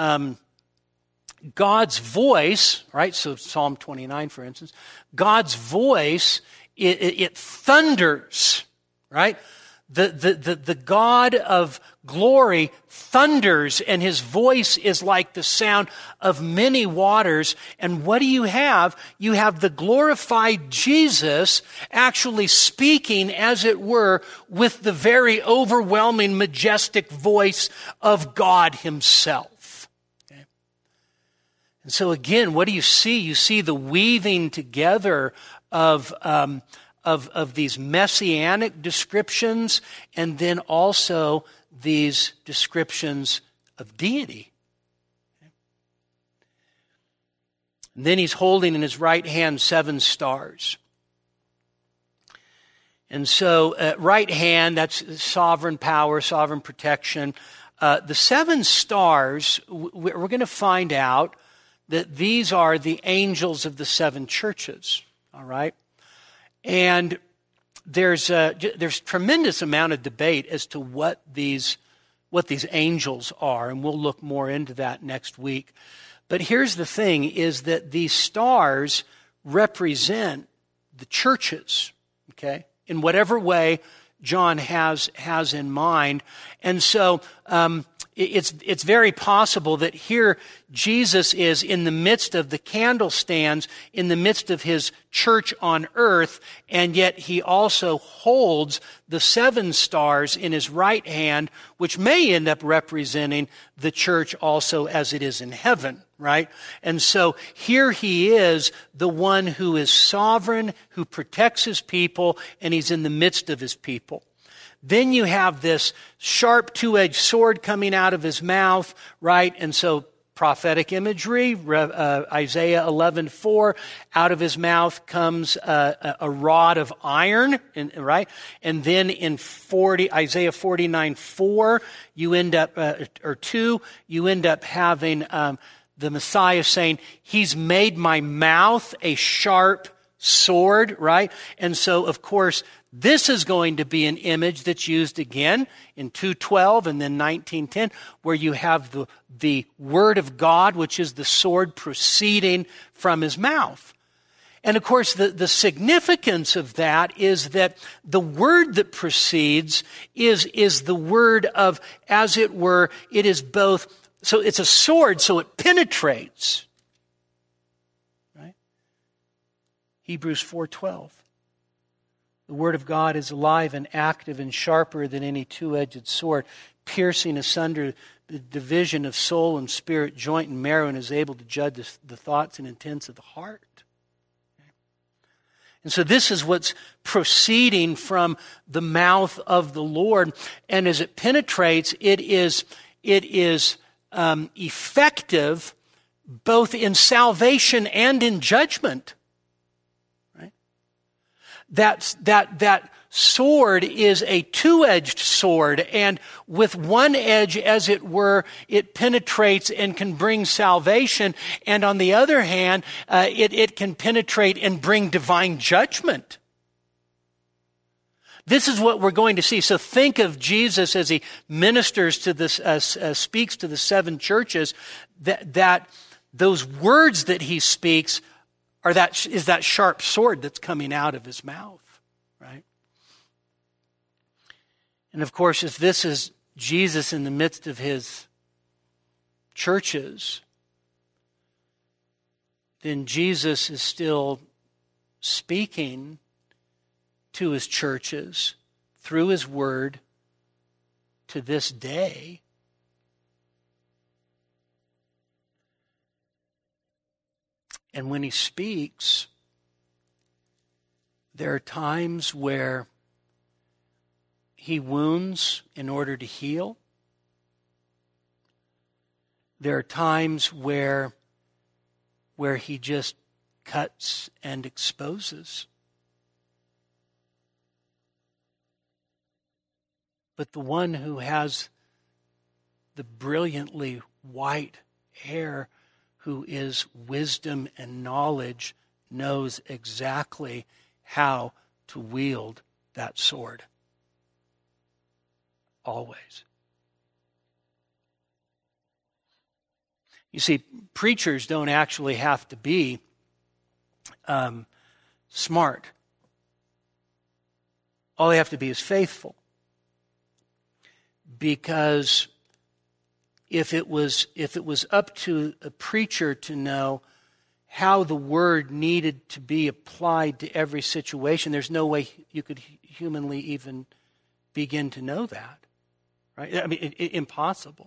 God's voice, right? So Psalm 29, for instance, God's voice, it thunders, right? The God of glory thunders, and his voice is like the sound of many waters. And what do you have? You have the glorified Jesus actually speaking, as it were, with the very overwhelming, majestic voice of God himself. Okay? And so again, what do you see? You see the weaving together of these messianic descriptions, and then also these descriptions of deity. And then he's holding in his right hand 7 stars. And so right hand, that's sovereign power, sovereign protection. The 7 stars, we're going to find out that these are the angels of the 7 churches. All right? And there's tremendous amount of debate as to what these angels are, and we'll look more into that next week. But here's the thing, is that these stars represent the churches, okay, in whatever way John has in mind. And so it's very possible that here Jesus is in the midst of the candlestands, in the midst of his church on earth, and yet he also holds the 7 stars in his right hand, which may end up representing the church also as it is in heaven, right? And so here he is, the one who is sovereign, who protects his people, and he's in the midst of his people. Then you have this sharp 2-edged sword coming out of his mouth, right? And so prophetic imagery, Isaiah 11:4, out of his mouth comes a rod of iron, right? And then in Isaiah 49:4, you end up, or 2, you end up having the Messiah saying, he's made my mouth a sharp sword, right? And so, of course, this is going to be an image that's used again in 2:12 and then 19:10, where you have the word of God, which is the sword proceeding from his mouth. And of course, the significance of that is that the word that proceeds is the word of, as it were, it is both, so it's a sword, so it penetrates. Right? Hebrews 4:12. The word of God is alive and active and sharper than any 2-edged sword, piercing asunder the division of soul and spirit, joint and marrow, and is able to judge the thoughts and intents of the heart. And so this is what's proceeding from the mouth of the Lord. And as it penetrates, it is effective both in salvation and in judgment. That sword is a 2-edged sword, and with one edge, as it were, it penetrates and can bring salvation, and on the other hand, it can penetrate and bring divine judgment. This is what we're going to see. So think of Jesus as he ministers to this, speaks to the 7 churches, that those words that he speaks is that sharp sword that's coming out of his mouth, right? And of course, if this is Jesus in the midst of his churches, then Jesus is still speaking to his churches through his word to this day. And when he speaks, there are times where he wounds in order to heal. There are times where he just cuts and exposes. But the one who has the brilliantly white hair, who is wisdom and knowledge, knows exactly how to wield that sword. Always. You see, preachers don't actually have to be smart. All they have to be is faithful. Because if it was up to a preacher to know how the word needed to be applied to every situation, there's no way you could humanly even begin to know that. Right? I mean, impossible.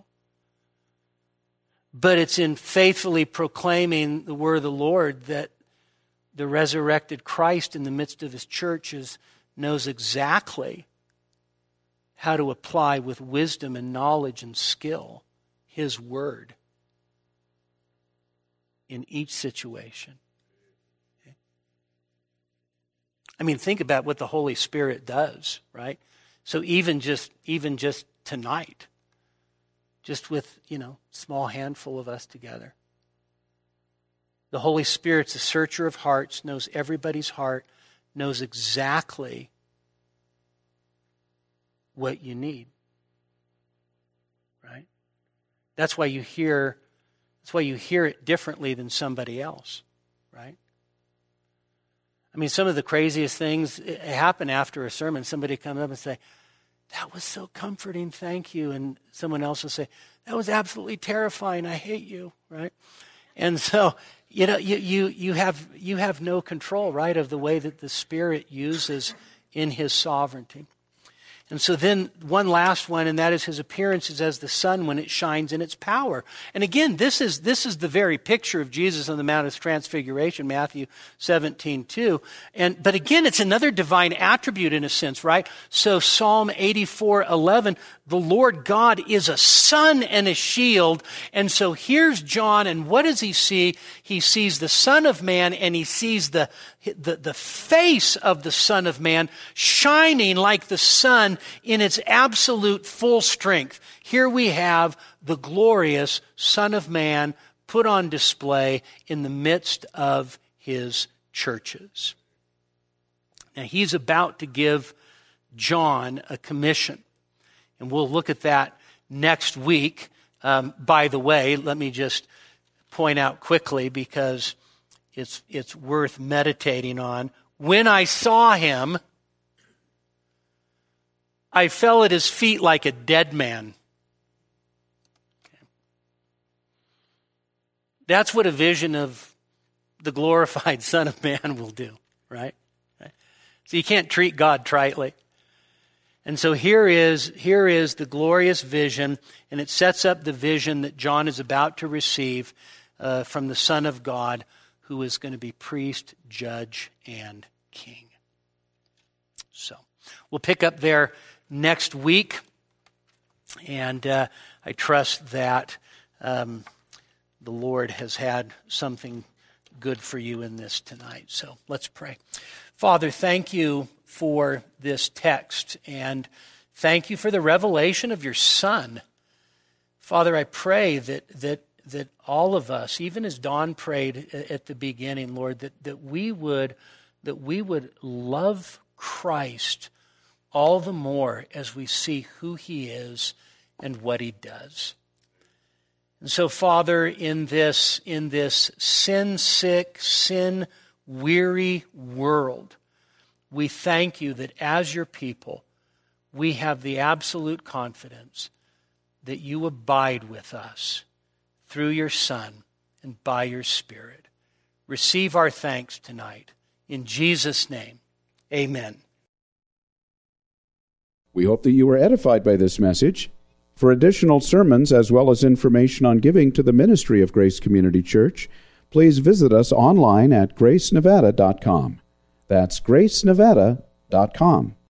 But it's in faithfully proclaiming the word of the Lord that the resurrected Christ in the midst of his churches knows exactly how to apply with wisdom and knowledge and skill his word in each situation. Okay? I mean, think about what the Holy Spirit does, right? So even just tonight, just with, small handful of us together. The Holy Spirit's a searcher of hearts, knows everybody's heart, knows exactly what you need. Right? That's why you hear it differently than somebody else, right? I mean, some of the craziest things happen after a sermon. Somebody comes up and say, "That was so comforting, thank you." And someone else will say, "That was absolutely terrifying, I hate you," right? And so, you have no control, right, of the way that the Spirit uses in his sovereignty. And so then one last one, and that is his appearance is as the sun when it shines in its power. And again, this is the very picture of Jesus on the Mount of Transfiguration, Matthew 17:2. But again, it's another divine attribute in a sense, right? So Psalm 84:11, the Lord God is a sun and a shield. And so here's John, and what does he see? He sees the Son of Man, and he sees the face of the Son of Man shining like the sun in its absolute full strength. Here we have the glorious Son of Man put on display in the midst of his churches. Now he's about to give John a commission, and we'll look at that next week. By the way, let me just point out quickly, because it's worth meditating on. When I saw him, I fell at his feet like a dead man. Okay. That's what a vision of the glorified Son of Man will do, right? So you can't treat God tritely. And so here is the glorious vision, and it sets up the vision that John is about to receive from the Son of God, who is going to be priest, judge, and king. So we'll pick up there next week, and I trust that the Lord has had something good for you in this tonight. So let's pray. Father, thank you for this text, and thank you for the revelation of your Son. Father, I pray that all of us, even as Don prayed at the beginning, Lord, that we would love Christ all the more as we see who he is and what he does. And so, Father, in this sin-sick, sin-weary world, we thank you that as your people, we have the absolute confidence that you abide with us through your Son and by your Spirit. Receive our thanks tonight. In Jesus' name, amen. We hope that you were edified by this message. For additional sermons as well as information on giving to the ministry of Grace Community Church, please visit us online at gracenevada.com. That's gracenevada.com.